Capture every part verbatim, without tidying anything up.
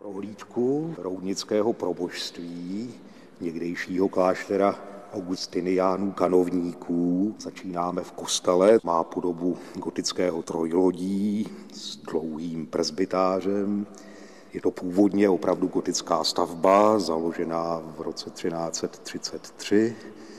Prohlídku roudnického proboštství, někdejšího kláštera augustiniánů kanovníků. Začínáme v kostele, má podobu gotického trojlodí s dlouhým presbytářem. Je to původně opravdu gotická stavba, založená v roce třináct set třicet tři,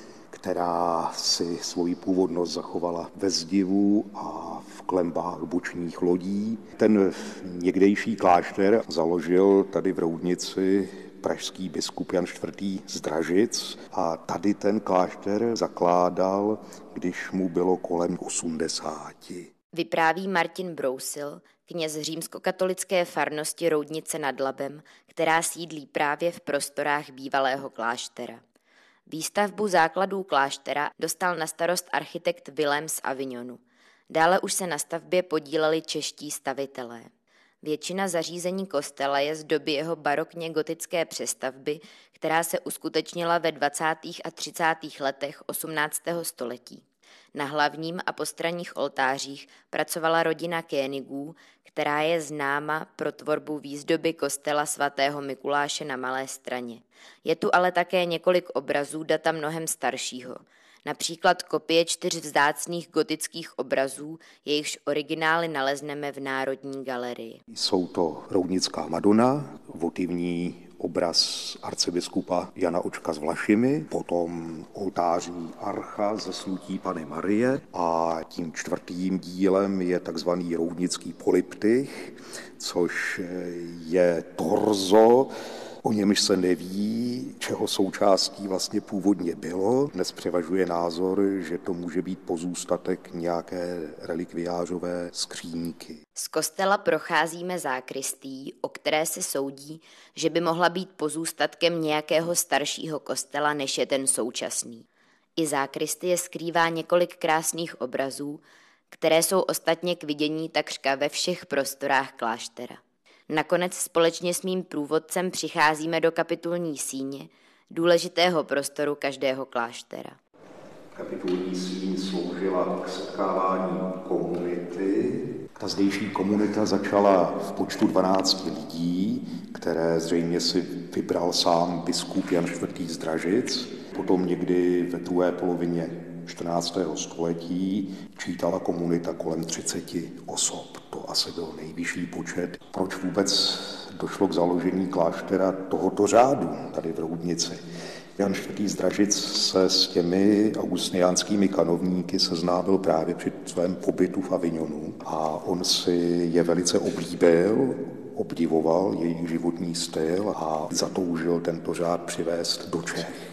která si svoji původnost zachovala ve zdivu a v klenbách bočních lodí. Ten někdejší klášter založil tady v Roudnici pražský biskup Jan čtvrtý z Dražic a tady ten klášter zakládal, když mu bylo kolem osmdesáti. Vypráví Martin Brousil, kněz římskokatolické farnosti Roudnice nad Labem, která sídlí právě v prostorách bývalého kláštera. Výstavbu základů kláštera dostal na starost architekt Vilém z Avignonu. Dále už se na stavbě podíleli čeští stavitelé. Většina zařízení kostela je z doby jeho barokně gotické přestavby, která se uskutečnila ve dvacátých a třicátých letech osmnáctého století. Na hlavním a postranních oltářích pracovala rodina Koenigů, která je známa pro tvorbu výzdoby kostela svatého Mikuláše na Malé Straně. Je tu ale také několik obrazů data mnohem staršího. Například kopie čtyř vzácných gotických obrazů, jejichž originály nalezneme v Národní galerii. Jsou to Roudnická Madona, votivní obraz arcibiskupa Jana Očka s Vlašimi, potom oltářní archa Zesnutí Panny Marie a tím čtvrtým dílem je takzvaný roudnický polyptych, což je torzo, o němž se neví, čeho součástí vlastně původně bylo. Dnes převažuje názor, že to může být pozůstatek nějaké relikviářové skříňky. Z kostela procházíme zákristí, o které se soudí, že by mohla být pozůstatkem nějakého staršího kostela, než je ten současný. I zákristie skrývá několik krásných obrazů, které jsou ostatně k vidění takřka ve všech prostorách kláštera. Nakonec společně s mým průvodcem přicházíme do kapitulní síně, důležitého prostoru každého kláštera. Kapitulní síň sloužila k setkávání komunity. Ta zdejší komunita začala v počtu dvanácti lidí, které zřejmě si vybral sám biskup Jan čtvrtý z Dražic. Potom někdy ve druhé polovině čtrnáctého století čítala komunita kolem třiceti osob. To asi byl nejvyšší počet. Proč vůbec došlo k založení kláštera tohoto řádu tady v Roudnici? Jan čtvrtý z Dražic se s těmi augustiniánskými kanovníky seznámil právě při svém pobytu v Avignonu a on si je velice oblíbil, obdivoval jejich životní styl a zatoužil tento řád přivést do Čech.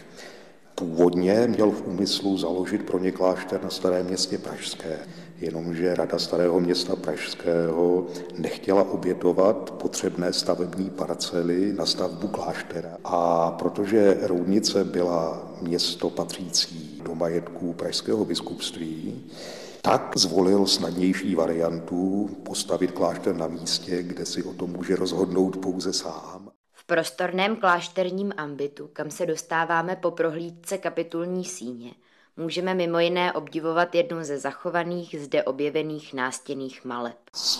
Původně měl v úmyslu založit pro ně klášter na Starém Městě pražské, jenomže Rada Starého Města pražského nechtěla obětovat potřebné stavební parcely na stavbu kláštera. A protože Roudnice byla město patřící do majetků pražského biskupství, tak zvolil snadnější variantu postavit klášter na místě, kde si o tom může rozhodnout pouze sám. V prostorném klášterním ambitu, kam se dostáváme po prohlídce kapitulní síně, můžeme mimo jiné obdivovat jednu ze zachovaných zde objevených nástěnných maleb.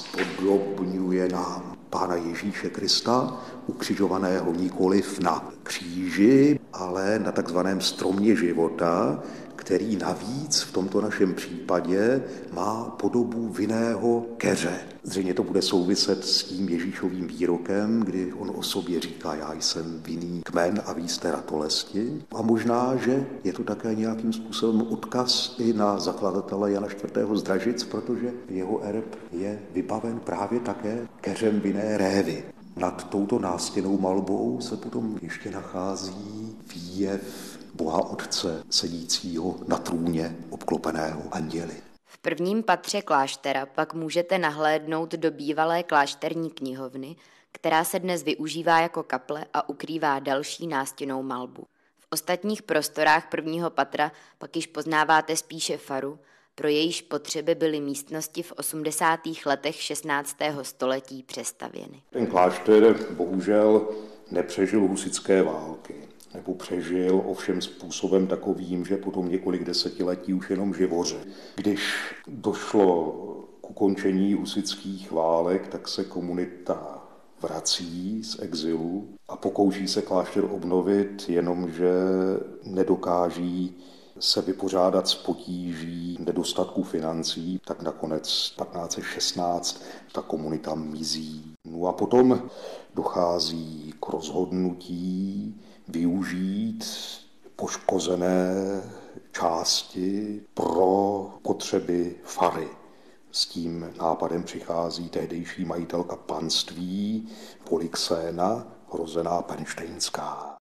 Spodobňuje nám Pána Ježíše Krista, ukřižovaného nikoliv na kříži, ale na takzvaném stromě života, který navíc v tomto našem případě má podobu vinného keře. Zřejmě to bude souviset s tím Ježíšovým výrokem, kdy on o sobě říká, já jsem vinný kmen a vy jste ratolesti. A možná, že je to také nějakým způsobem odkaz i na zakladatele Jana čtvrtého z Dražic, protože jeho erb je vybaven právě také keřem vinné révy. Nad touto nástěnnou malbou se potom ještě nachází výjev Boha Otce sedícího na trůně obklopeného anděli. V prvním patře kláštera pak můžete nahlédnout do bývalé klášterní knihovny, která se dnes využívá jako kaple a ukrývá další nástěnnou malbu. V ostatních prostorách prvního patra pak již poznáváte spíše faru, pro jejíž potřeby byly místnosti v osmdesátých letech šestnáctého století přestavěny. Ten klášter bohužel nepřežil husitské války. Nebo přežil ovšem způsobem takovým, že potom několik desetiletí už jenom živořil. Když došlo k ukončení husitských válek, tak se komunita vrací z exilu a pokouší se klášter obnovit, jenomže nedokáží se vypořádat s potíží nedostatku financí, tak nakonec patnáct set šestnáct ta komunita mizí. No a potom dochází k rozhodnutí využít poškozené části pro potřeby fary. S tím nápadem přichází tehdejší majitelka panství Polixéna, rozená Penštejnská.